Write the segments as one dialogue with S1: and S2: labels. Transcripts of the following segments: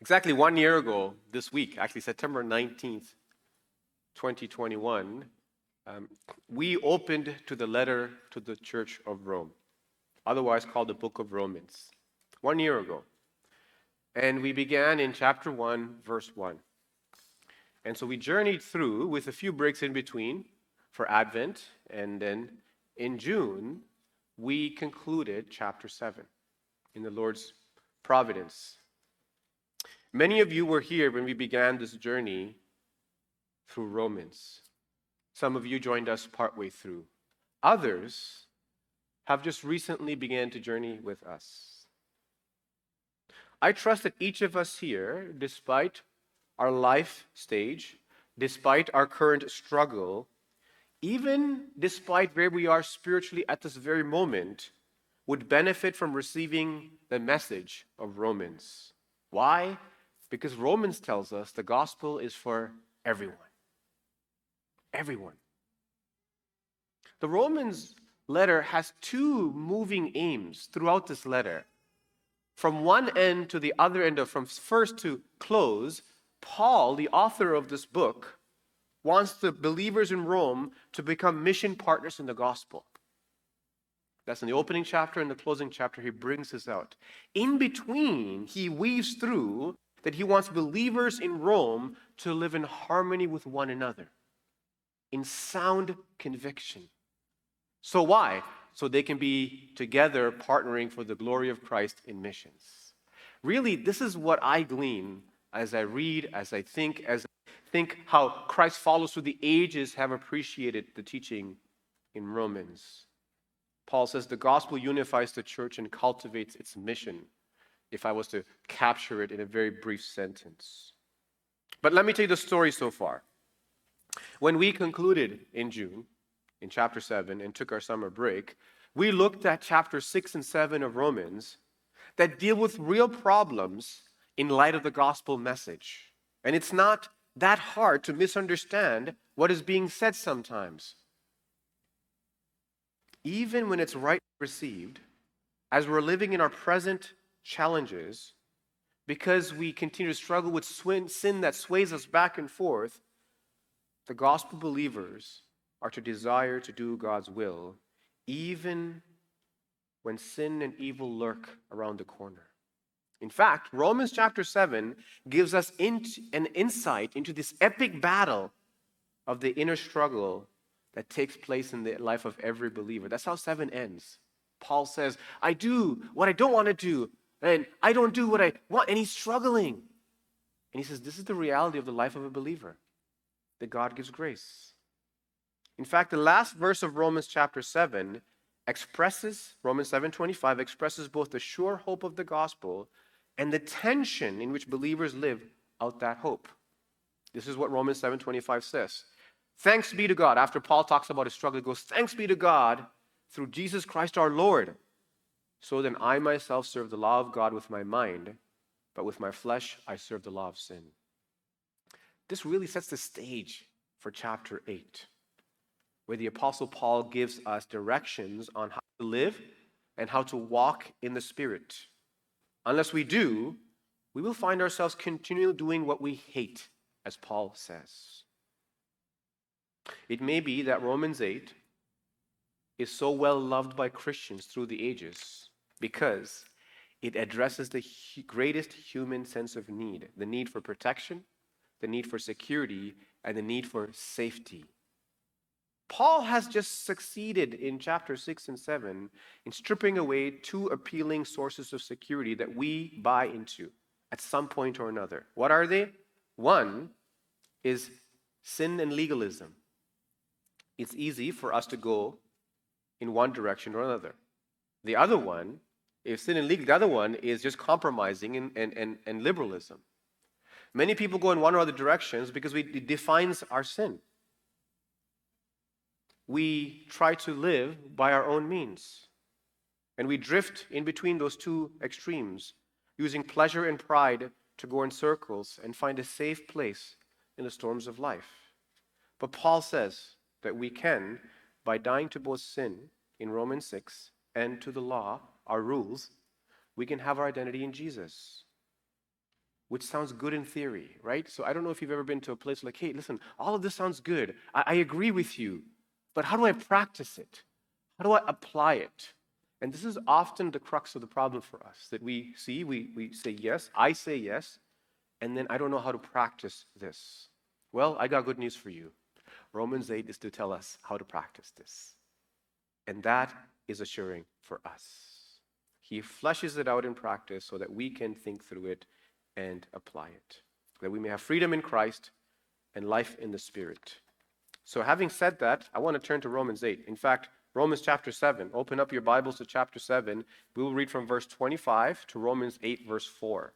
S1: Exactly 1 year ago this week, actually September 19th, 2021, we opened to the letter to the Church of Rome, otherwise called the Book of Romans. 1 year ago. And we began in chapter 1, verse 1. And so we journeyed through with a few breaks in between for Advent, and then in June, we concluded chapter 7 in the Lord's providence. Many of you were here when we began this journey through Romans. Some of you joined us partway through. Others have just recently began to journey with us. I trust that each of us here, despite our life stage, despite our current struggle, even despite where we are spiritually at this very moment, would benefit from receiving the message of Romans. Why? Because Romans tells us the gospel is for everyone. Everyone. The Romans letter has two moving aims throughout this letter. From one end to the other end, from first to close, Paul, the author of this book, wants the believers in Rome to become mission partners in the gospel. That's in the opening chapter and the closing chapter. He brings this out. In between, he weaves through that he wants believers in Rome to live in harmony with one another, in sound conviction. So why? So they can be together partnering for the glory of Christ in missions. Really, this is what I glean as I read, as I think how Christ followers through the ages have appreciated the teaching in Romans. Paul says the gospel unifies the church and cultivates its mission, if I was to capture it in a very brief sentence. But let me tell you the story so far. When we concluded in June, in chapter 7, and took our summer break, we looked at chapter 6 and 7 of Romans that deal with real problems in light of the gospel message. And it's not that hard to misunderstand what is being said sometimes. Even when it's rightly received, as we're living in our present challenges, because we continue to struggle with sin that sways us back and forth, the gospel believers are to desire to do God's will, even when sin and evil lurk around the corner. In fact, Romans chapter 7 gives us an insight into this epic battle of the inner struggle that takes place in the life of every believer. That's how 7 ends. Paul says, I do what I don't want to do, and I don't do what I want, and he's struggling. And he says, this is the reality of the life of a believer, that God gives grace. In fact, the last verse of Romans chapter 7 Romans 7:25 expresses both the sure hope of the gospel and the tension in which believers live out that hope. This is what Romans 7:25 says. Thanks be to God. After Paul talks about his struggle, he goes, thanks be to God through Jesus Christ our Lord. So then I myself serve the law of God with my mind, but with my flesh I serve the law of sin. This really sets the stage for chapter 8, where the Apostle Paul gives us directions on how to live and how to walk in the Spirit. Unless we do, we will find ourselves continually doing what we hate, as Paul says. It may be that Romans 8 is so well loved by Christians through the ages because it addresses the greatest human sense of need, the need for protection, the need for security, and the need for safety. Paul has just succeeded in chapter 6 and 7 in stripping away two appealing sources of security that we buy into at some point or another. What are they? One is sin and legalism. It's easy for us to go in one direction or another. The other one, if sin and legal, the other one is just compromising and liberalism. Many people go in one or other directions because it defines our sin. We try to live by our own means. And we drift in between those two extremes, using pleasure and pride to go in circles and find a safe place in the storms of life. But Paul says that we can, by dying to both sin in Romans 6 and to the law, our rules, we can have our identity in Jesus. which sounds good in theory, right? So I don't know if you've ever been to a place like, hey, listen, all of this sounds good. I agree with you, but how do I practice it? How do I apply it? And this is often the crux of the problem for us, that we see, we say yes, I say yes, and then I don't know how to practice this. Well, I got good news for you. Romans 8 is to tell us how to practice this. And that is assuring for us. He fleshes it out in practice so that we can think through it and apply it, that we may have freedom in Christ and life in the Spirit. So having said that, I want to turn to Romans 8. In fact, Romans chapter 7. Open up your Bibles to chapter 7. We will read from verse 25 to Romans 8, verse 4.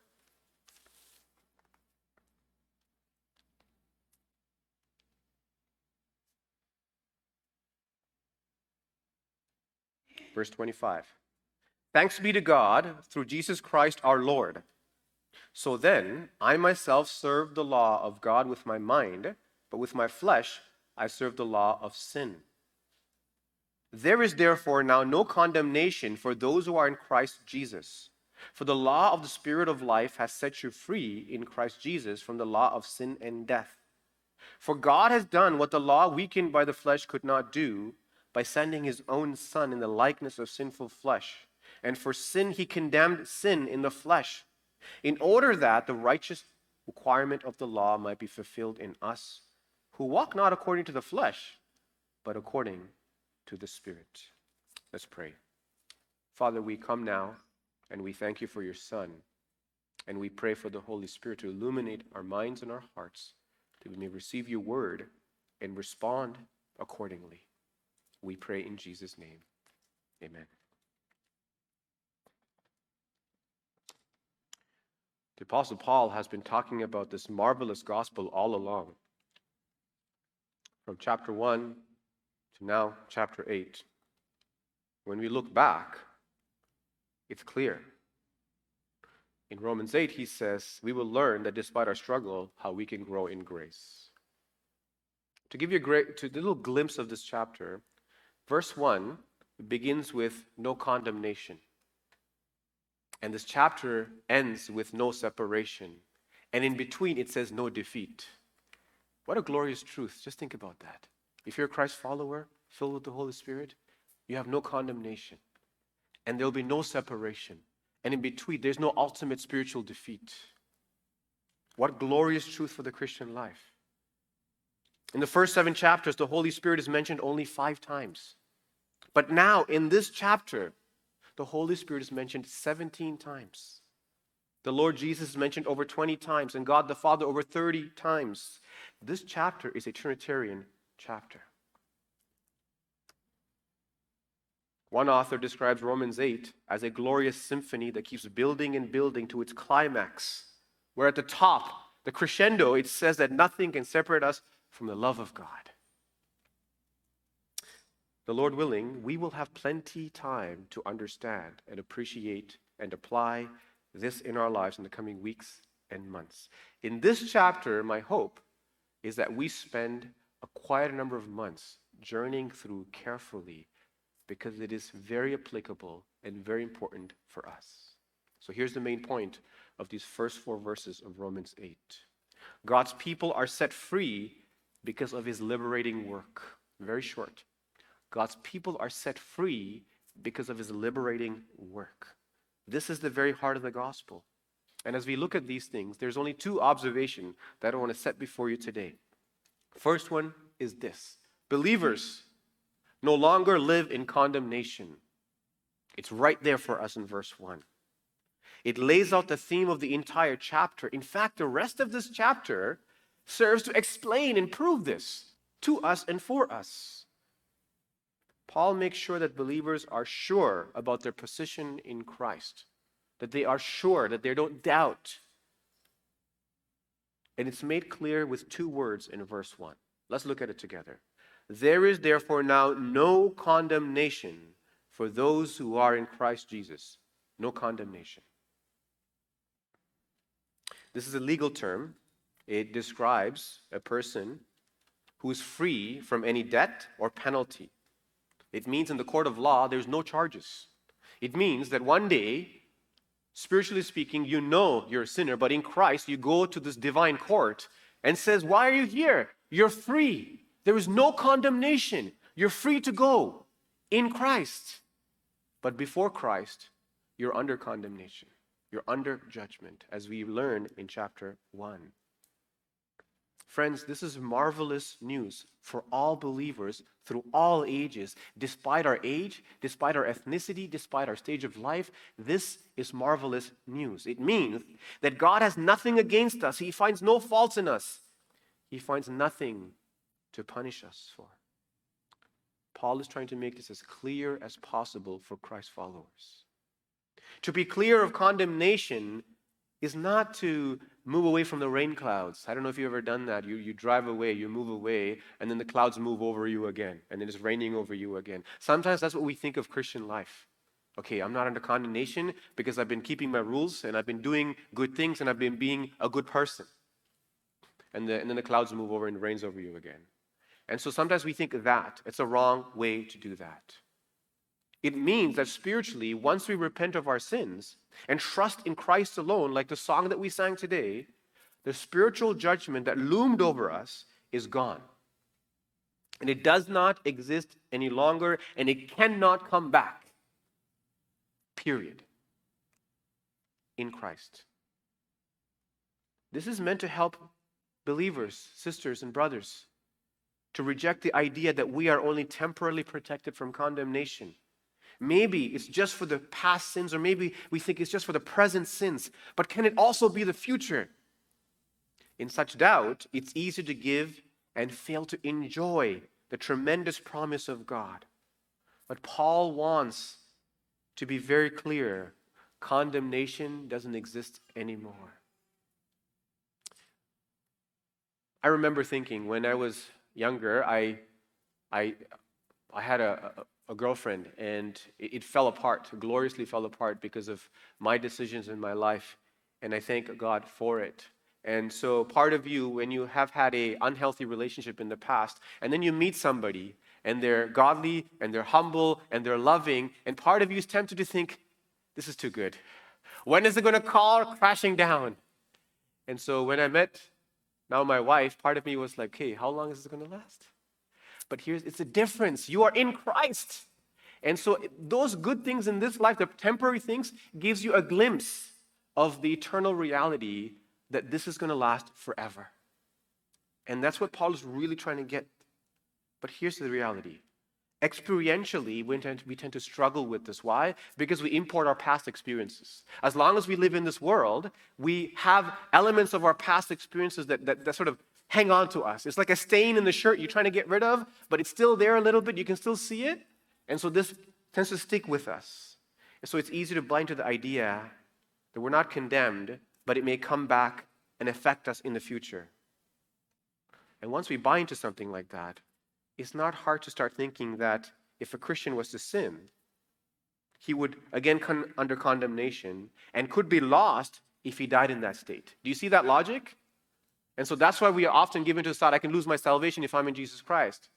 S1: Verse 25. Thanks be to God through Jesus Christ our Lord. So then, I myself serve the law of God with my mind, but with my flesh I serve the law of sin. There is therefore now no condemnation for those who are in Christ Jesus. For the law of the Spirit of life has set you free in Christ Jesus from the law of sin and death. For God has done what the law weakened by the flesh could not do, by sending his own Son in the likeness of sinful flesh. And for sin he condemned sin in the flesh, in order that the righteous requirement of the law might be fulfilled in us, who walk not according to the flesh, but according to the Spirit. Let's pray. Father, we come now and we thank you for your Son, and we pray for the Holy Spirit to illuminate our minds and our hearts, that we may receive your word and respond accordingly. We pray in Jesus' name. Amen. The Apostle Paul has been talking about this marvelous gospel all along, from chapter 1 to now chapter 8. When we look back, it's clear. In Romans 8, he says, we will learn that despite our struggle, how we can grow in grace. To give you a little glimpse of this chapter, verse 1 begins with no condemnation. And this chapter ends with no separation. And in between, it says no defeat. What a glorious truth. Just think about that. If you're a Christ follower, filled with the Holy Spirit, you have no condemnation. And there'll be no separation. And in between, there's no ultimate spiritual defeat. What glorious truth for the Christian life. In the first 7 chapters, the Holy Spirit is mentioned only 5 times. But now, in this chapter, the Holy Spirit is mentioned 17 times. The Lord Jesus is mentioned over 20 times, and God the Father over 30 times. This chapter is a Trinitarian chapter. One author describes Romans 8 as a glorious symphony that keeps building and building to its climax, where at the top, the crescendo, it says that nothing can separate us from the love of God. The Lord willing, we will have plenty time to understand and appreciate and apply this in our lives in the coming weeks and months. In this chapter, my hope is that we spend a quiet number of months journeying through carefully, because it is very applicable and very important for us. So here's the main point of these first 4 verses of Romans 8. God's people are set free because of his liberating work. Very short. God's people are set free because of his liberating work. This is the very heart of the gospel. And as we look at these things, there's only 2 observations that I want to set before you today. First one is this: believers no longer live in condemnation. It's right there for us in verse 1. It lays out the theme of the entire chapter. In fact, the rest of this chapter serves to explain and prove this to us and for us. Paul makes sure that believers are sure about their position in Christ, that they are sure, that they don't doubt. And it's made clear with 2 words in verse 1. Let's look at it together. There is therefore now no condemnation for those who are in Christ Jesus. No condemnation. This is a legal term. It describes a person who is free from any debt or penalty. It means in the court of law, there's no charges. It means that one day, Spiritually speaking, you know you're a sinner, but in Christ, you go to this divine court and says, why are you here? You're free. There is no condemnation. You're free to go in Christ. But before Christ, you're under condemnation. You're under judgment, as we learn in chapter 1. Friends, this is marvelous news for all believers through all ages. Despite our age, despite our ethnicity, despite our stage of life, this is marvelous news. It means that God has nothing against us. He finds no faults in us. He finds nothing to punish us for. Paul is trying to make this as clear as possible for Christ's followers. To be clear of condemnation is not to move away from the rain clouds. I don't know if you've ever done that. You drive away, you move away, and then the clouds move over you again, and then it's raining over you again. Sometimes that's what we think of Christian life. Okay, I'm not under condemnation because I've been keeping my rules, and I've been doing good things, and I've been being a good person. And then the clouds move over and it rains over you again. And so sometimes we think that. It's a wrong way to do that. It means that spiritually, once we repent of our sins and trust in Christ alone, like the song that we sang today, the spiritual judgment that loomed over us is gone. And it does not exist any longer, and it cannot come back. Period. In Christ. This is meant to help believers, sisters, and brothers to reject the idea that we are only temporarily protected from condemnation. Maybe it's just for the past sins, or maybe we think it's just for the present sins. But can it also be the future? In such doubt, it's easy to give and fail to enjoy the tremendous promise of God. But Paul wants to be very clear. Condemnation doesn't exist anymore. I remember thinking when I was younger, I had a girlfriend, and it fell apart, gloriously fell apart because of my decisions in my life, and I thank God for it. And so part of you, when you have had an unhealthy relationship in the past, and then you meet somebody, and they're godly, and they're humble, and they're loving, and part of you is tempted to think, this is too good. When is it going to call crashing down? And so when I met now my wife, part of me was like, hey, how long is this going to last? But it's a difference. You are in Christ. And so those good things in this life, the temporary things, gives you a glimpse of the eternal reality that this is going to last forever. And that's what Paul is really trying to get. But here's the reality. Experientially, we tend to struggle with this. Why? Because we import our past experiences. As long as we live in this world, we have elements of our past experiences that sort of hang on to us. It's like a stain in the shirt you're trying to get rid of, but it's still there a little bit. You can still see it. And so this tends to stick with us. And so it's easy to buy into the idea that we're not condemned, but it may come back and affect us in the future. And once we buy into something like that, it's not hard to start thinking that if a Christian was to sin, he would again come under condemnation and could be lost if he died in that state. Do you see that logic? And so that's why we are often given to the thought, I can lose my salvation if I'm in Jesus Christ.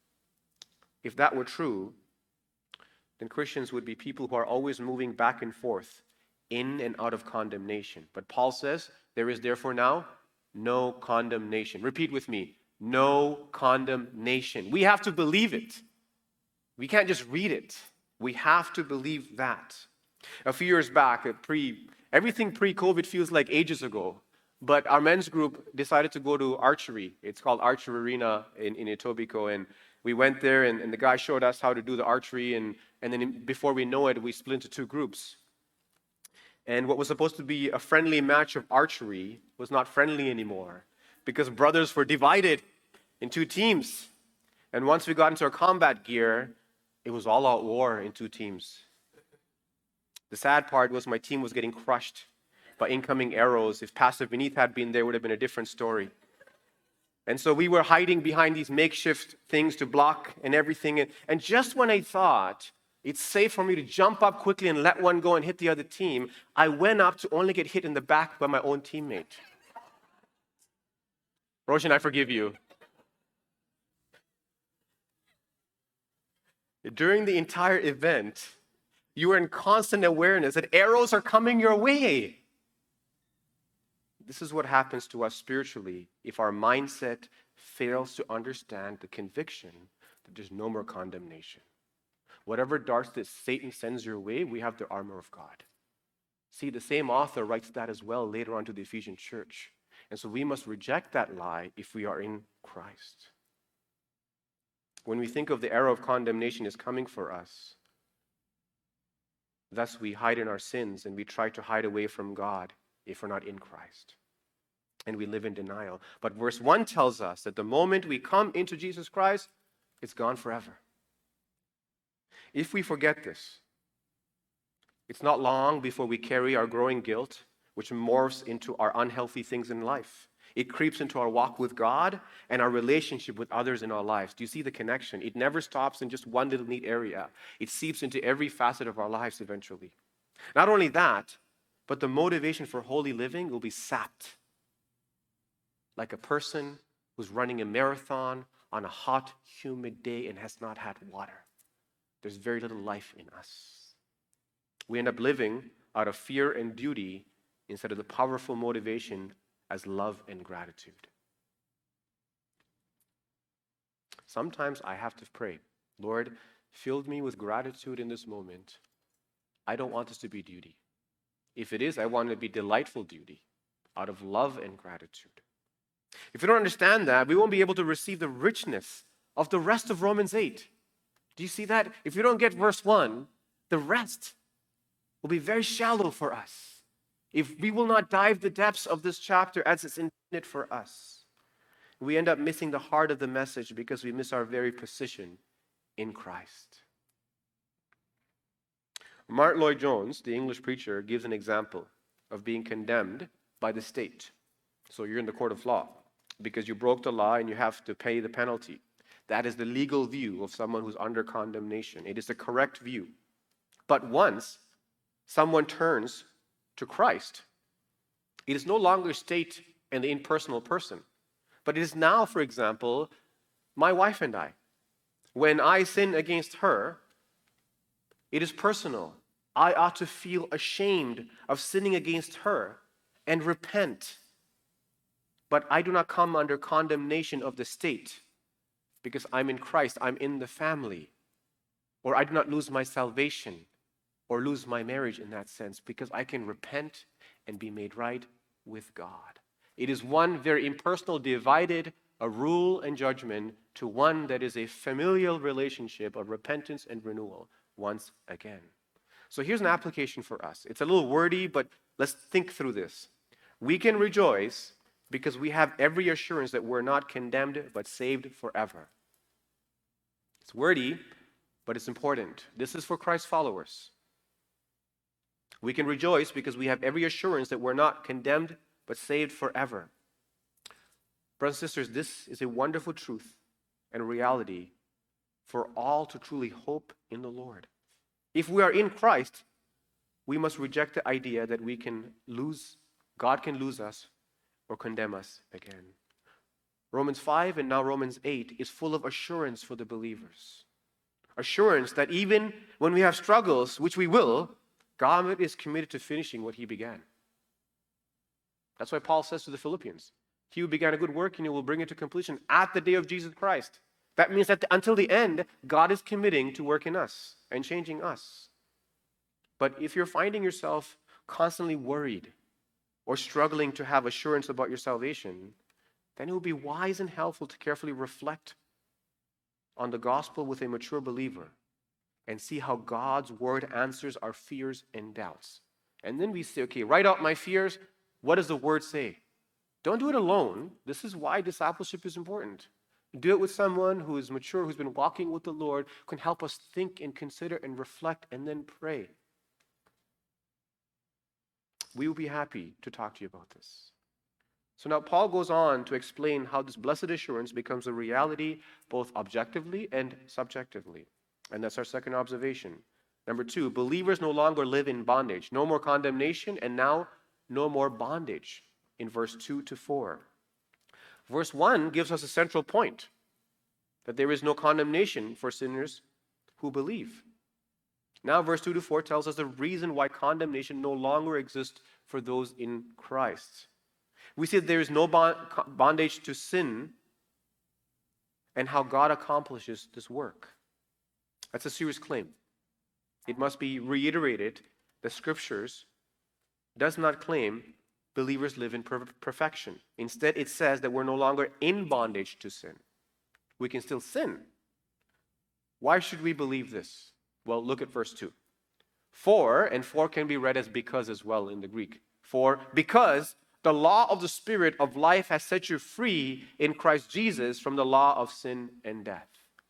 S1: If that were true, then Christians would be people who are always moving back and forth in and out of condemnation. But Paul says, there is therefore now no condemnation. Repeat with me, no condemnation. We have to believe it. We can't just read it. We have to believe that. A few years back, everything pre-COVID feels like ages ago. But our men's group decided to go to archery. It's called Archery Arena in Etobicoke. And we went there, and the guy showed us how to do the archery. And then before we know it, we split into two groups. And what was supposed to be a friendly match of archery was not friendly anymore because brothers were divided in two teams. And once we got into our combat gear, it was all out war in two teams. The sad part was my team was getting crushed by incoming arrows. If Pastor Vineet had been there, it would have been a different story. And so we were hiding behind these makeshift things to block and everything. And just when I thought it's safe for me to jump up quickly and let one go and hit the other team, I went up to only get hit in the back by my own teammate. Roshan, I forgive you. During the entire event, You are in constant awareness that arrows are coming your way. This is what happens to us spiritually if our mindset fails to understand the conviction that there's no more condemnation. Whatever darts that Satan sends your way, we have the armor of God. See, the same author writes that as well later on to the Ephesian church. And so we must reject that lie if we are in Christ. When we think of the arrow of condemnation is coming for us, thus we hide in our sins and we try to hide away from God if we're not in Christ. And we live in denial. But verse 1 tells us that the moment we come into Jesus Christ, it's gone forever. If we forget this, it's not long before we carry our growing guilt, which morphs into our unhealthy things in life. It creeps into our walk with God and our relationship with others in our lives. Do you see the connection? It never stops in just one little neat area. It seeps into every facet of our lives eventually. Not only that, but the motivation for holy living will be sapped. Like a person who's running a marathon on a hot, humid day and has not had water. There's very little life in us. We end up living out of fear and duty instead of the powerful motivation as love and gratitude. Sometimes I have to pray, Lord, fill me with gratitude in this moment. I don't want this to be duty. If it is, I want it to be delightful duty out of love and gratitude. If we don't understand that, we won't be able to receive the richness of the rest of Romans 8. Do you see that? If you don't get verse 1, the rest will be very shallow for us. If we will not dive the depths of this chapter as it's intended for us, we end up missing the heart of the message because we miss our very position in Christ. Martin Lloyd-Jones, the English preacher, gives an example of being condemned by the state. So you're in the court of law because you broke the law and you have to pay the penalty. That is the legal view of someone who's under condemnation. It is the correct view. But once someone turns to Christ, it is no longer state and the impersonal person, but it is now, for example, my wife and I. When I sin against her, it is personal. I ought to feel ashamed of sinning against her and repent. But I do not come under condemnation of the state because I'm in Christ, I'm in the family. Or I do not lose my salvation or lose my marriage in that sense because I can repent and be made right with God. It is one very impersonal, divided, a rule and judgment to one that is a familial relationship of repentance and renewal once again. So here's an application for us. It's a little wordy, but let's think through this. We can rejoice because we have every assurance that we're not condemned but saved forever. It's wordy, but it's important. This is for Christ's followers. We can rejoice because we have every assurance that we're not condemned but saved forever. Brothers and sisters, this is a wonderful truth and reality for all to truly hope in the Lord. If we are in Christ, we must reject the idea that we can lose, God can lose us or condemn us again. Romans 5 and now Romans 8 is full of assurance for the believers. Assurance that even when we have struggles, which we will, God is committed to finishing what he began. That's why Paul says to the Philippians, he who began a good work and he will bring it to completion at the day of Jesus Christ. That means that until the end, God is committing to work in us and changing us. But if you're finding yourself constantly worried or struggling to have assurance about your salvation, then it will be wise and helpful to carefully reflect on the gospel with a mature believer and see how God's word answers our fears and doubts. And then we say, okay, write out my fears. What does the word say? Don't do it alone. This is why discipleship is important. Do it with someone who is mature, who's been walking with the Lord, who can help us think and consider and reflect and then pray. We will be happy to talk to you about this. So now Paul goes on to explain how this blessed assurance becomes a reality both objectively and subjectively. And that's our second observation. Number 2, believers no longer live in bondage. No more condemnation and now no more bondage in verse 2 to 4. Verse 1 gives us a central point, that there is no condemnation for sinners who believe. Now, verse 2 to 4 tells us the reason why condemnation no longer exists for those in Christ. We see that there is no bondage to sin and how God accomplishes this work. That's a serious claim. It must be reiterated that Scriptures does not claim believers live in perfection. Instead, it says that we're no longer in bondage to sin. We can still sin. Why should we believe this? Well, look at verse 2. For, and for can be read as because as well in the Greek. For, because the law of the Spirit of life has set you free in Christ Jesus from the law of sin and death.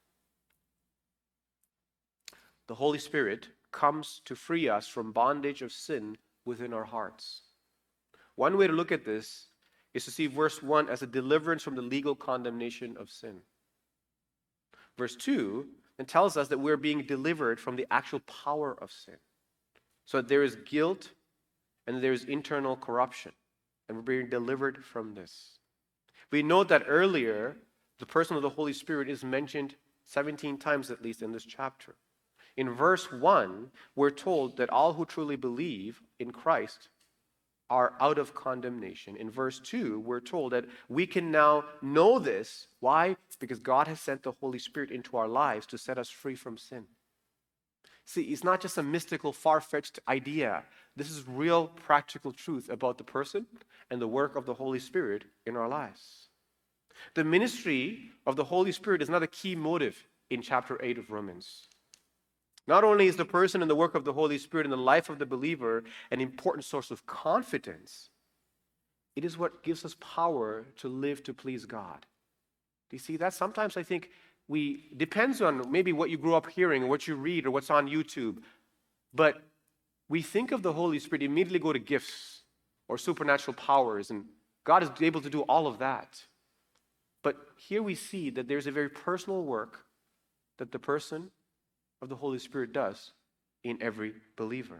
S1: The Holy Spirit comes to free us from bondage of sin within our hearts. One way to look at this is to see verse 1 as a deliverance from the legal condemnation of sin. Verse 2 then tells us that we're being delivered from the actual power of sin. So there is guilt and there is internal corruption, and we're being delivered from this. We note that earlier, the person of the Holy Spirit is mentioned 17 times at least in this chapter. In verse 1, we're told that all who truly believe in Christ are out of condemnation. In verse 2, we're told that we can now know this. Why? Because God has sent the Holy Spirit into our lives to set us free from sin. See, it's not just a mystical, far-fetched idea. This is real, practical truth about the person and the work of the Holy Spirit in our lives. The ministry of the Holy Spirit is not a key motive in chapter 8 of Romans. Not only is the person and the work of the Holy Spirit in the life of the believer an important source of confidence, it is what gives us power to live to please God. Do you see that? Sometimes I think depends on maybe what you grew up hearing or what you read or what's on YouTube, but we think of the Holy Spirit, immediately go to gifts or supernatural powers, and God is able to do all of that. But here we see that there's a very personal work that the person of the Holy Spirit does in every believer.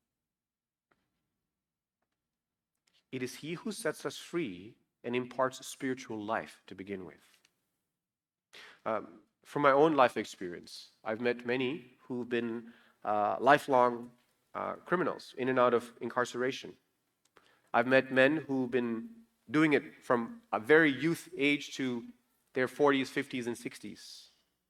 S1: It is He who sets us free and imparts spiritual life to begin with. From my own life experience, I've met many who've been lifelong criminals in and out of incarceration. I've met men who've been doing it from a very youth age to their 40s, 50s, and 60s.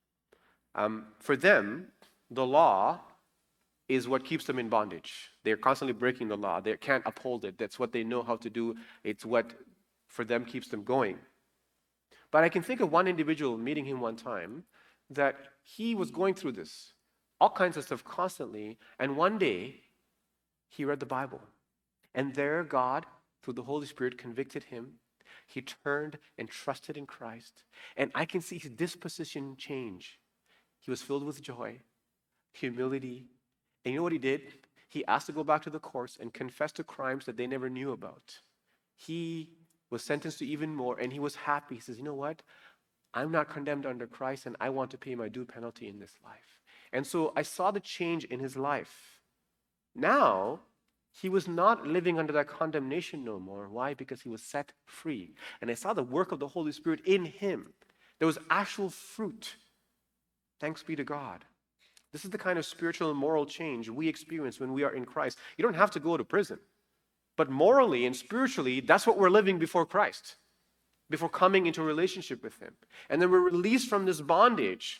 S1: For them, the law is what keeps them in bondage. They're constantly breaking the law. They can't uphold it. That's what they know how to do. It's what, for them, keeps them going. But I can think of one individual, meeting him one time, that he was going through this, all kinds of stuff constantly, and one day, he read the Bible. And there, God, through the Holy Spirit, convicted him. He turned and trusted in Christ. And I can see his disposition change. He was filled with joy, humility. And you know what he did? He asked to go back to the courts and confess to crimes that they never knew about. He was sentenced to even more, and he was happy. He says, you know what? I'm not condemned under Christ, and I want to pay my due penalty in this life. And so I saw the change in his life. Now, he was not living under that condemnation no more. Why? Because he was set free. And I saw the work of the Holy Spirit in him. There was actual fruit. Thanks be to God. This is the kind of spiritual and moral change we experience when we are in Christ. You don't have to go to prison. But morally and spiritually, that's what we're living before Christ, before coming into a relationship with Him. And then we're released from this bondage.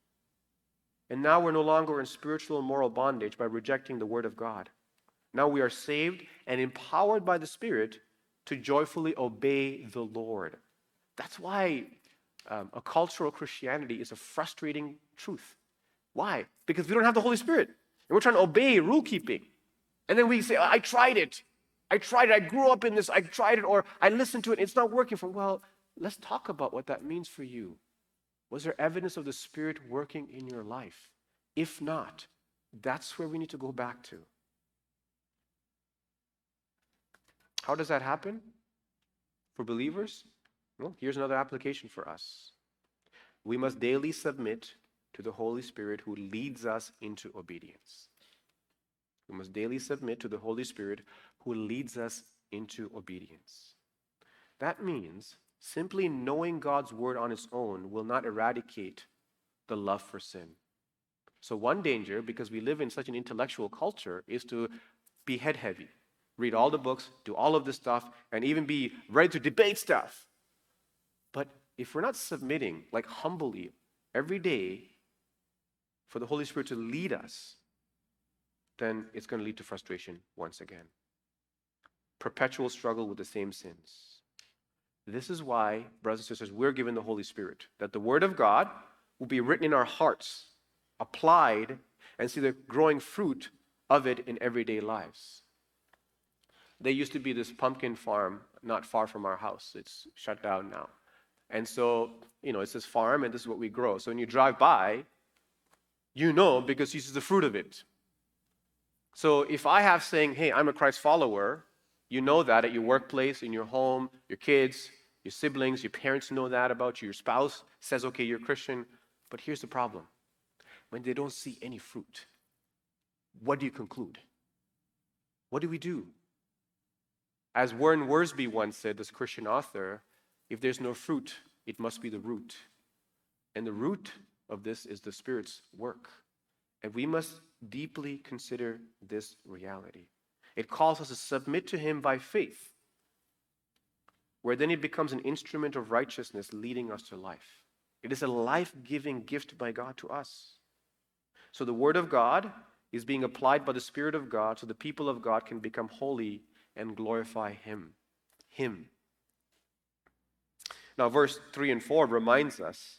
S1: And now we're no longer in spiritual and moral bondage by rejecting the Word of God. Now we are saved and empowered by the Spirit to joyfully obey the Lord. That's why a cultural Christianity is a frustrating truth. Why? Because we don't have the Holy Spirit. And we're trying to obey rule keeping. And then we say, I tried it. I grew up in this. I tried it, or I listened to it. It's not working for me. Well, let's talk about what that means for you. Was there evidence of the Spirit working in your life? If not, that's where we need to go back to. How does that happen for believers? Well, here's another application for us. We must daily submit to the Holy Spirit who leads us into obedience. We must daily submit to the Holy Spirit who leads us into obedience. That means simply knowing God's word on its own will not eradicate the love for sin. So one danger, because we live in such an intellectual culture, is to be head heavy. Read all the books, do all of this stuff, and even be ready to debate stuff. But if we're not submitting, like humbly, every day for the Holy Spirit to lead us, then it's going to lead to frustration once again. Perpetual struggle with the same sins. This is why, brothers and sisters, we're given the Holy Spirit, that the Word of God will be written in our hearts, applied, and see the growing fruit of it in everyday lives. There used to be this pumpkin farm not far from our house. It's shut down now. And so, it's this farm, and this is what we grow. So when you drive by, you know because you see the fruit of it. So if I have saying, hey, I'm a Christ follower, you know that at your workplace, in your home, your kids, your siblings, your parents know that about you. Your spouse says, okay, you're a Christian. But here's the problem. When they don't see any fruit, what do you conclude? What do we do? As Warren Wiersbe once said, this Christian author, if there's no fruit, it must be the root. And the root of this is the Spirit's work. And we must deeply consider this reality. It calls us to submit to Him by faith, where then it becomes an instrument of righteousness leading us to life. It is a life-giving gift by God to us. So the Word of God is being applied by the Spirit of God so the people of God can become holy and glorify Him. Now, verse 3 and 4 reminds us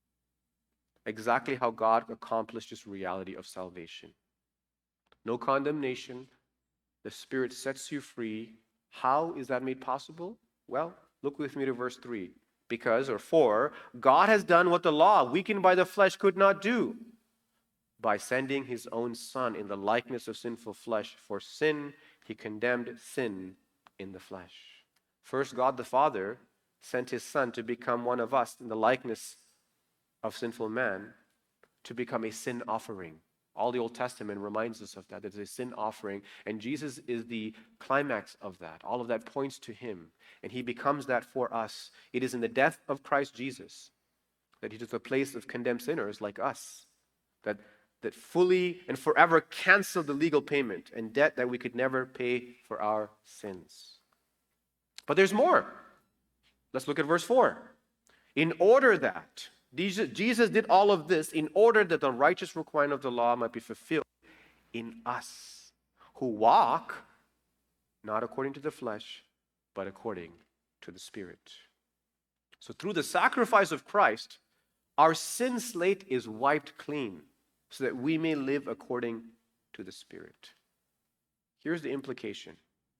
S1: exactly how God accomplished this reality of salvation. No condemnation. The Spirit sets you free. How is that made possible? Well, look with me to verse 3. For God has done what the law, weakened by the flesh, could not do, by sending His own Son in the likeness of sinful flesh. For sin, He condemned sin in the flesh. First, God the Father sent His Son to become one of us in the likeness of sinful man, to become a sin offering. All the Old Testament reminds us of that. It's a sin offering, and Jesus is the climax of that. All of that points to Him, and He becomes that for us. It is in the death of Christ Jesus that He took the place of condemned sinners like us, that fully and forever canceled the legal payment and debt that we could never pay for our sins. But there's more. Let's look at verse 4. In order that Jesus did all of this in order that the righteous requirement of the law might be fulfilled in us, who walk not according to the flesh, but according to the Spirit. So through the sacrifice of Christ, our sin slate is wiped clean so that we may live according to the Spirit. Here's the implication.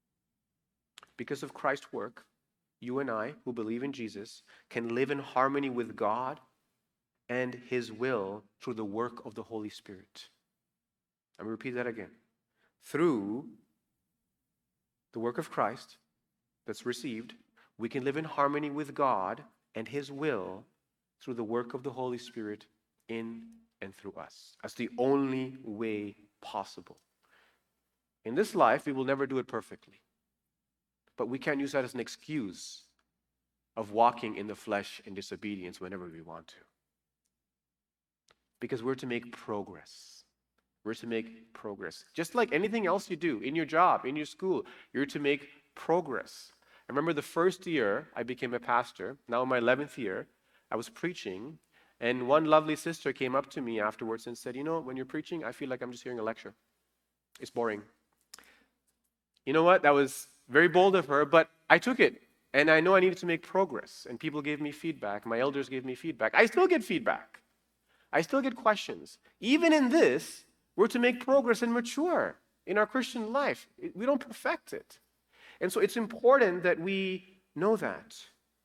S1: Because of Christ's work, you and I, who believe in Jesus, can live in harmony with God and His will through the work of the Holy Spirit. I'm going to repeat that again. Through the work of Christ that's received, we can live in harmony with God and His will through the work of the Holy Spirit in and through us. That's the only way possible. In this life, we will never do it perfectly. But we can't use that as an excuse of walking in the flesh in disobedience whenever we want to. Because we're to make progress. We're to make progress. Just like anything else you do, in your job, in your school, you're to make progress. I remember the first year I became a pastor, now in my 11th year, I was preaching, and one lovely sister came up to me afterwards and said, when you're preaching, I feel like I'm just hearing a lecture. It's boring. You know what? That was very bold of her, but I took it. And I know I needed to make progress. And people gave me feedback. My elders gave me feedback. I still get feedback. I still get questions. Even in this, we're to make progress and mature in our Christian life. We don't perfect it. And so it's important that we know that.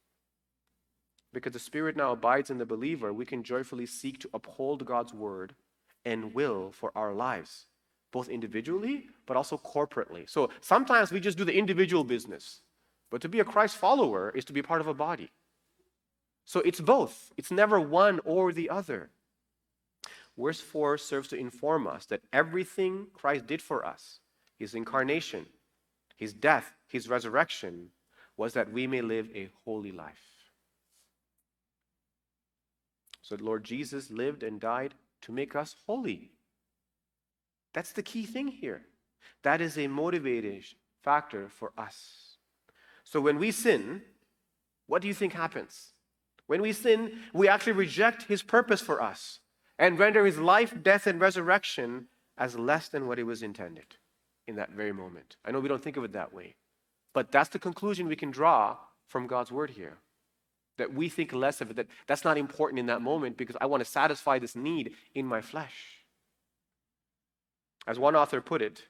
S1: Because the Spirit now abides in the believer, we can joyfully seek to uphold God's word and will for our lives, both individually, but also corporately. So sometimes we just do the individual business. But to be a Christ follower is to be part of a body. So it's both. It's never one or the other. Verse 4 serves to inform us that everything Christ did for us, His incarnation, His death, His resurrection, was that we may live a holy life. So the Lord Jesus lived and died to make us holy. That's the key thing here. That is a motivating factor for us. So when we sin, what do you think happens? When we sin, we actually reject his purpose for us and render his life, death, and resurrection as less than what it was intended in that very moment. I know we don't think of it that way, but that's the conclusion we can draw from God's word here. That we think less of it, that's not important in that moment because I want to satisfy this need in my flesh. As one author put it,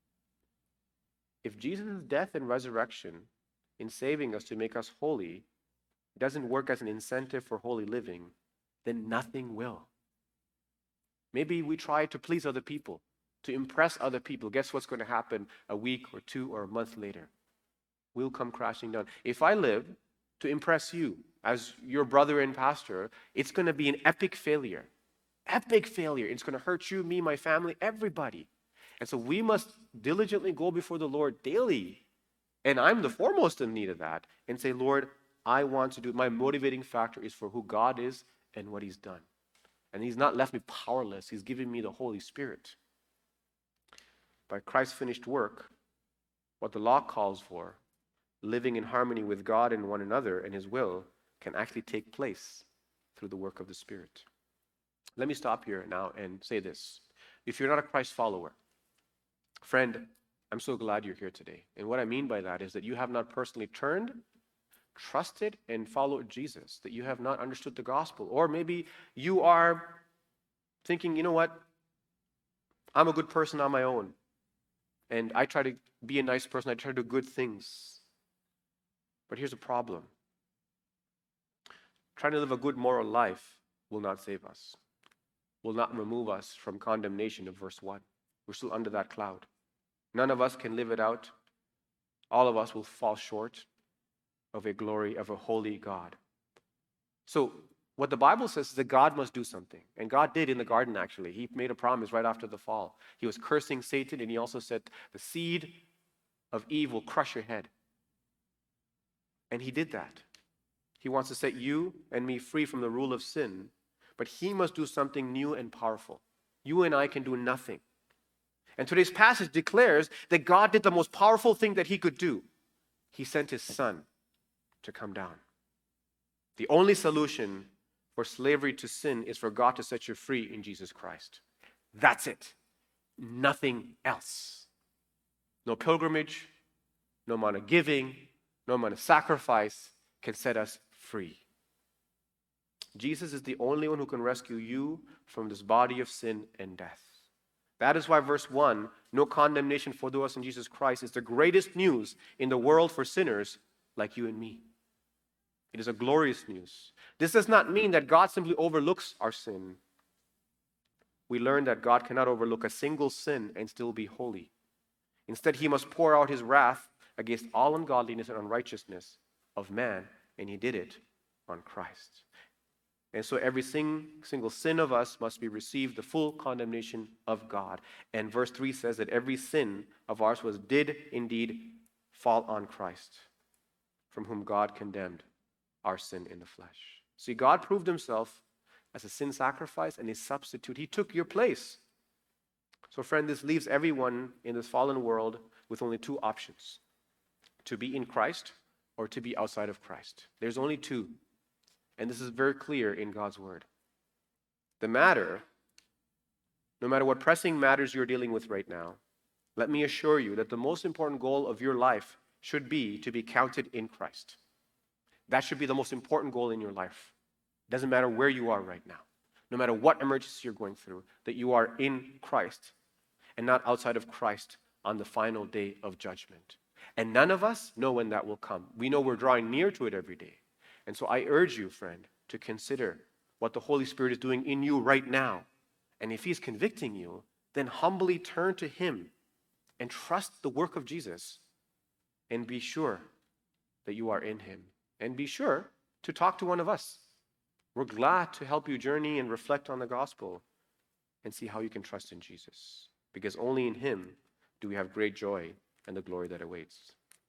S1: if Jesus' death and resurrection in saving us to make us holy doesn't work as an incentive for holy living, then nothing will. Maybe we try to please other people, to impress other people. Guess what's going to happen a week or 2 or a month later? We'll come crashing down. If I live to impress you as your brother and pastor, it's going to be an epic failure. Epic failure. It's going to hurt you, me, my family, everybody. And so we must diligently go before the Lord daily. And I'm the foremost in need of that. And say, Lord, I want to do it. My motivating factor is for who God is and what he's done. And he's not left me powerless. He's given me the Holy Spirit. By Christ's finished work, what the law calls for, living in harmony with God and one another and his will, can actually take place through the work of the Spirit. Let me stop here now and say this. If you're not a Christ follower, friend, I'm so glad you're here today. And what I mean by that is that you have not personally turned, trusted, and followed Jesus, that you have not understood the gospel. Or maybe you are thinking, you know what, I'm a good person on my own. And I try to be a nice person. I try to do good things. But here's a problem. Trying to live a good moral life will not save us, will not remove us from condemnation of verse 1. We're still under that cloud. None of us can live it out. All of us will fall short of a glory of a holy God. So what the Bible says is that God must do something. And God did in the garden, actually. He made a promise right after the fall. He was cursing Satan, and he also said, the seed of Eve will crush your head. And he did that. He wants to set you and me free from the rule of sin, but he must do something new and powerful. You and I can do nothing. And today's passage declares that God did the most powerful thing that he could do. He sent his son to come down. The only solution for slavery to sin is for God to set you free in Jesus Christ. That's it. Nothing else. No pilgrimage, no amount of giving, no amount of sacrifice can set us free. Jesus is the only one who can rescue you from this body of sin and death. That is why verse 1, no condemnation for those in Jesus Christ, is the greatest news in the world for sinners like you and me. It is a glorious news. This does not mean that God simply overlooks our sin. We learn that God cannot overlook a single sin and still be holy. Instead, he must pour out his wrath against all ungodliness and unrighteousness of man, and he did it on Christ. And so every single sin of us must be received the full condemnation of God. And verse 3 says that every sin of ours did indeed fall on Christ, from whom God condemned our sin in the flesh. See, God proved himself as a sin sacrifice and a substitute. He took your place. So friend, this leaves everyone in this fallen world with only 2 options: to be in Christ or to be outside of Christ. There's only 2. And this is very clear in God's word. No matter what pressing matters you're dealing with right now, let me assure you that the most important goal of your life should be to be counted in Christ. That should be the most important goal in your life. It doesn't matter where you are right now. No matter what emergency you're going through, that you are in Christ and not outside of Christ on the final day of judgment. And none of us know when that will come. We know we're drawing near to it every day. And so I urge you, friend, to consider what the Holy Spirit is doing in you right now. And if he's convicting you, then humbly turn to him and trust the work of Jesus and be sure that you are in him. And be sure to talk to one of us. We're glad to help you journey and reflect on the gospel and see how you can trust in Jesus. Because only in him do we have great joy and the glory that awaits.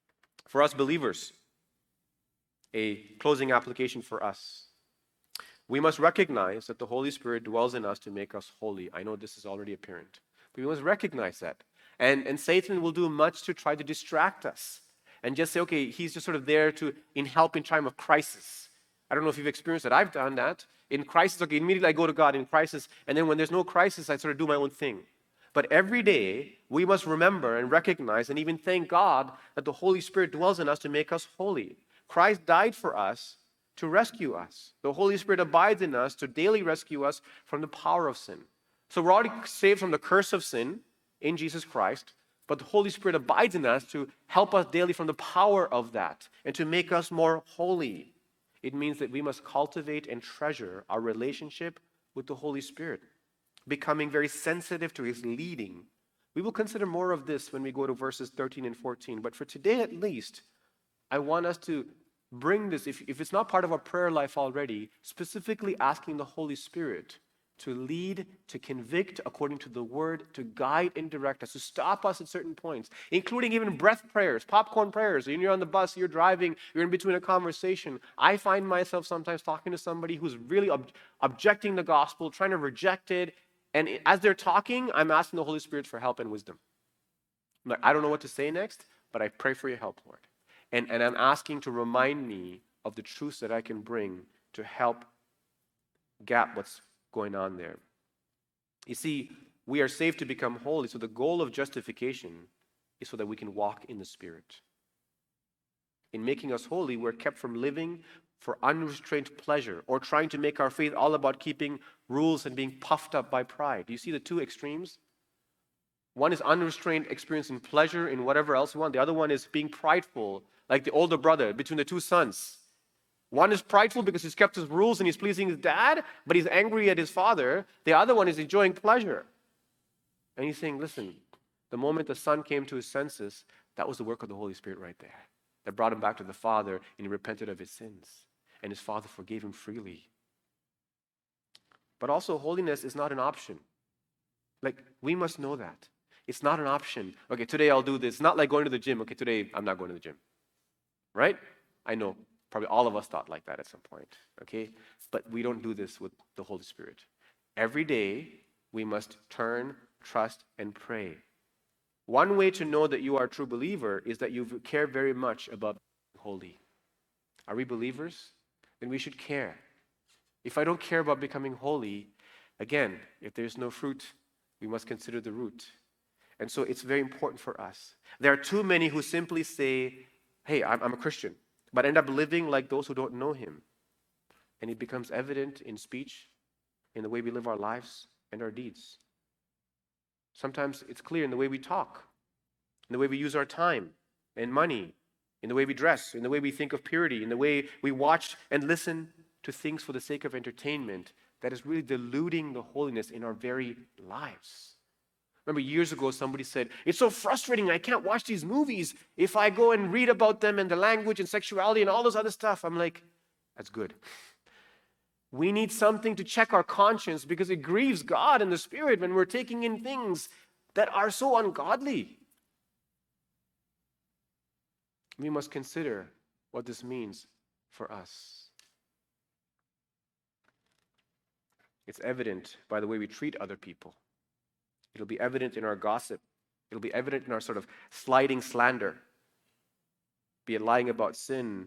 S1: For us believers, a closing application for us We must recognize that the Holy Spirit dwells in us to make us holy. I know this is already apparent, but we must recognize that. And Satan will do much to try to distract us and just say, okay, he's just sort of there to in help in time of crisis. I don't know if you've experienced that. I've done that. In crisis, okay, immediately I go to God in crisis, and then when there's no crisis, I sort of do my own thing. But every day, we must remember and recognize and even thank God that the Holy Spirit dwells in us to make us holy. Christ died for us to rescue us. The Holy Spirit abides in us to daily rescue us from the power of sin. So we're already saved from the curse of sin in Jesus Christ, but the Holy Spirit abides in us to help us daily from the power of that and to make us more holy. It means that we must cultivate and treasure our relationship with the Holy Spirit, becoming very sensitive to His leading. We will consider more of this when we go to verses 13 and 14, but for today at least, I want us to bring this, if it's not part of our prayer life already, specifically asking the Holy Spirit to lead, to convict according to the Word, to guide and direct us, to stop us at certain points, including even breath prayers, popcorn prayers. When you're on the bus, you're driving, you're in between a conversation. I find myself sometimes talking to somebody who's really objecting the gospel, trying to reject it, and as they're talking, I'm asking the Holy Spirit for help and wisdom. I'm like, I don't know what to say next, but I pray for your help, Lord. And I'm asking to remind me of the truths that I can bring to help gap what's going on there. You see, we are saved to become holy, so the goal of justification is so that we can walk in the Spirit. In making us holy, we're kept from living for unrestrained pleasure or trying to make our faith all about keeping rules and being puffed up by pride. Do you see the two extremes? One is unrestrained experience in pleasure in whatever else we want. The other one is being prideful, like the older brother between the two sons. One is prideful because he's kept his rules and he's pleasing his dad, but he's angry at his father. The other one is enjoying pleasure. And he's saying, listen, the moment the son came to his senses, that was the work of the Holy Spirit right there that brought him back to the Father, and he repented of his sins. And his Father forgave him freely. But also, holiness is not an option. Like, we must know that. It's not an option. Okay, today I'll do this. It's not like going to the gym. Okay, today I'm not going to the gym. Right? I know. Probably all of us thought like that at some point. Okay? But we don't do this with the Holy Spirit. Every day, we must turn, trust, and pray. One way to know that you are a true believer is that you care very much about being holy. Are we believers? Then we should care. If I don't care about becoming holy, again, if there's no fruit, we must consider the root. And so it's very important for us. There are too many who simply say, hey, I'm a Christian, but end up living like those who don't know Him. And it becomes evident in speech, in the way we live our lives and our deeds. Sometimes it's clear in the way we talk, in the way we use our time and money, in the way we dress, in the way we think of purity, in the way we watch and listen to things for the sake of entertainment that is really diluting the holiness in our very lives. Remember years ago somebody said, it's so frustrating, I can't watch these movies if I go and read about them and the language and sexuality and all this other stuff. I'm like, that's good. We need something to check our conscience because it grieves God and the Spirit when we're taking in things that are so ungodly. We must consider what this means for us. It's evident by the way we treat other people. It'll be evident in our gossip. It'll be evident in our sort of sliding slander, be it lying about sin.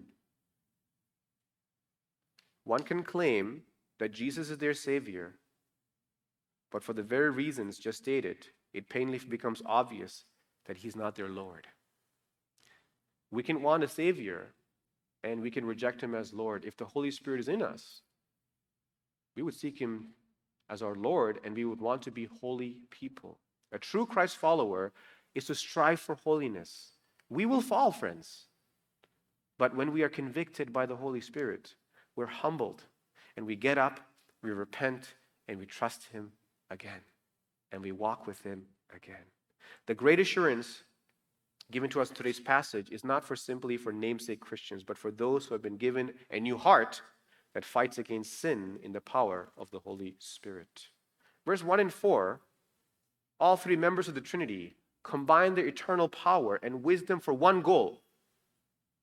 S1: One can claim that Jesus is their Savior, but for the very reasons just stated, it painfully becomes obvious that He's not their Lord. We can want a Savior, and we can reject Him as Lord. If the Holy Spirit is in us, we would seek Him as our Lord, and we would want to be holy people. A true Christ follower is to strive for holiness. We will fall, friends. But when we are convicted by the Holy Spirit, we're humbled, and we get up, we repent, and we trust Him again, and we walk with Him again. The great assurance given to us in today's passage is not simply for namesake Christians, but for those who have been given a new heart that fights against sin in the power of the Holy Spirit. Verse 1 and 4, all three members of the Trinity combine their eternal power and wisdom for one goal: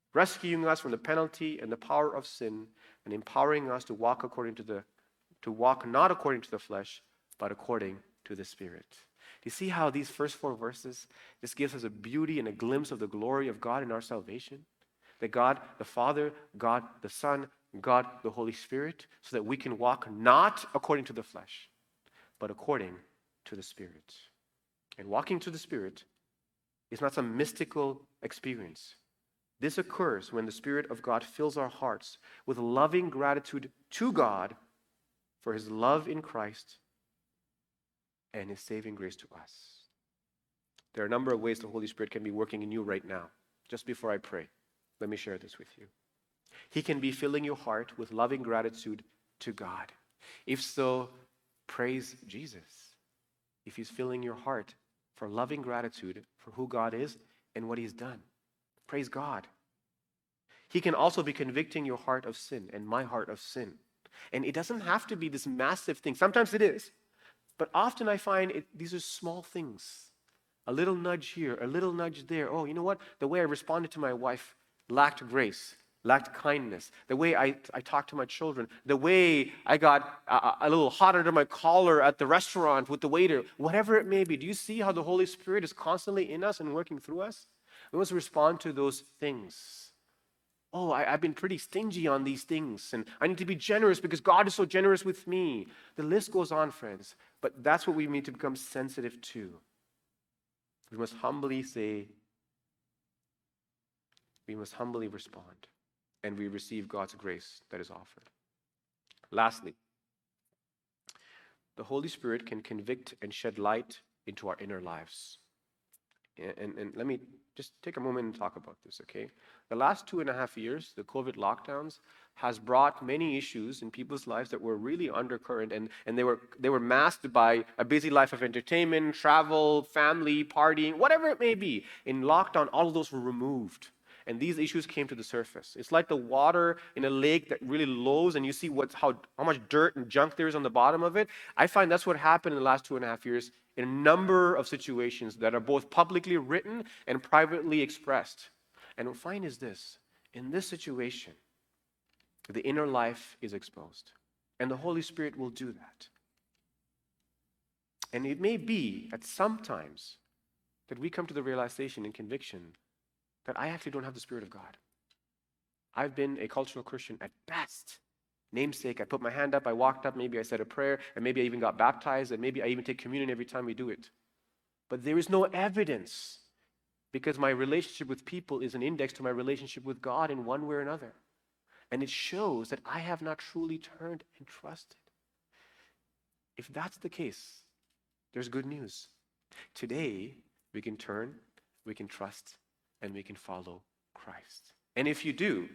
S1: rescuing us from the penalty and the power of sin, and empowering us to walk not according to the flesh, but according to the Spirit. Do you see how these first 4 verses just gives us a beauty and a glimpse of the glory of God in our salvation? That God the Father, God the Son, God the Holy Spirit, so that we can walk not according to the flesh, but according to the Spirit. And walking to the Spirit is not some mystical experience. This occurs when the Spirit of God fills our hearts with loving gratitude to God for his love in Christ and his saving grace to us. There are a number of ways the Holy Spirit can be working in you right now. Just before I pray, let me share this with you. He can be filling your heart with loving gratitude to God. If so, praise Jesus. If he's filling your heart for loving gratitude for who God is and what he's done, praise God. He can also be convicting your heart of sin and my heart of sin. And it doesn't have to be this massive thing. Sometimes it is. But often I find these are small things. A little nudge here, a little nudge there. Oh, you know what? The way I responded to my wife lacked grace, lacked kindness. The way I talked to my children. The way I got a little hot under my collar at the restaurant with the waiter. Whatever it may be. Do you see how the Holy Spirit is constantly in us and working through us? We must respond to those things. Oh, I've been pretty stingy on these things, and I need to be generous because God is so generous with me. The list goes on, friends, but that's what we need to become sensitive to. We must humbly say, we must humbly respond, and we receive God's grace that is offered. Lastly, the Holy Spirit can convict and shed light into our inner lives. And let me just take a moment and talk about this, okay? The last 2.5 years, the COVID lockdowns has brought many issues in people's lives that were really undercurrent, and they were masked by a busy life of entertainment, travel, family, partying, whatever it may be. In lockdown, all of those were removed, and these issues came to the surface. It's like the water in a lake that really lows, and you see how much dirt and junk there is on the bottom of it. I find that's what happened in the last 2.5 years in a number of situations that are both publicly written and privately expressed. And what I find is this: in this situation, the inner life is exposed, and the Holy Spirit will do that. And it may be at some times that we come to the realization and conviction that I actually don't have the Spirit of God. I've been a cultural Christian at best. Namesake, I put my hand up, I walked up, maybe I said a prayer, and maybe I even got baptized, and maybe I even take communion every time we do it. But there is no evidence, because my relationship with people is an index to my relationship with God in one way or another. And it shows that I have not truly turned and trusted. If that's the case, there's good news. Today, we can turn, we can trust, and we can follow Christ. And if you do,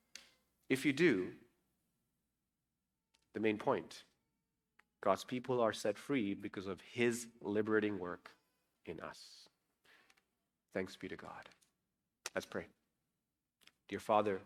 S1: the main point, God's people are set free because of his liberating work in us. Thanks be to God. Let's pray. Dear Father,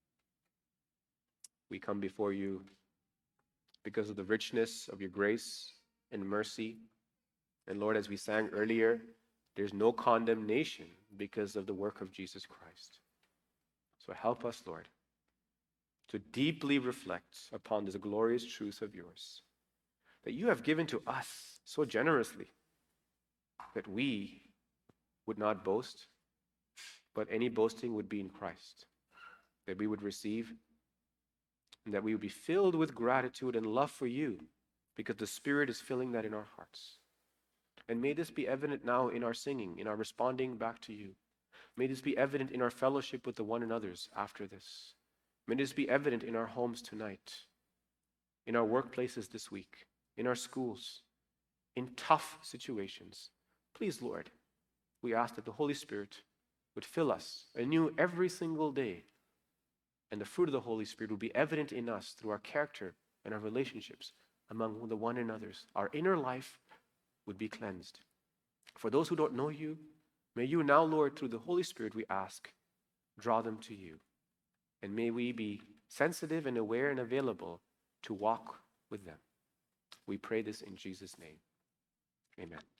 S1: we come before you because of the richness of your grace and mercy. And Lord, as we sang earlier, there's no condemnation because of the work of Jesus Christ. So help us, Lord, to deeply reflect upon this glorious truth of yours, that you have given to us so generously, that we would not boast, but any boasting would be in Christ, that we would receive, and that we would be filled with gratitude and love for you, because the Spirit is filling that in our hearts. And may this be evident now in our singing, in our responding back to you. May this be evident in our fellowship with the one another's after this. May this be evident in our homes tonight, in our workplaces this week, in our schools, in tough situations. Please, Lord, we ask that the Holy Spirit would fill us anew every single day, and the fruit of the Holy Spirit would be evident in us through our character and our relationships among the one another's. Our inner life would be cleansed. For those who don't know you, may you now, Lord, through the Holy Spirit, we ask, draw them to you. And may we be sensitive and aware and available to walk with them. We pray this in Jesus' name. Amen.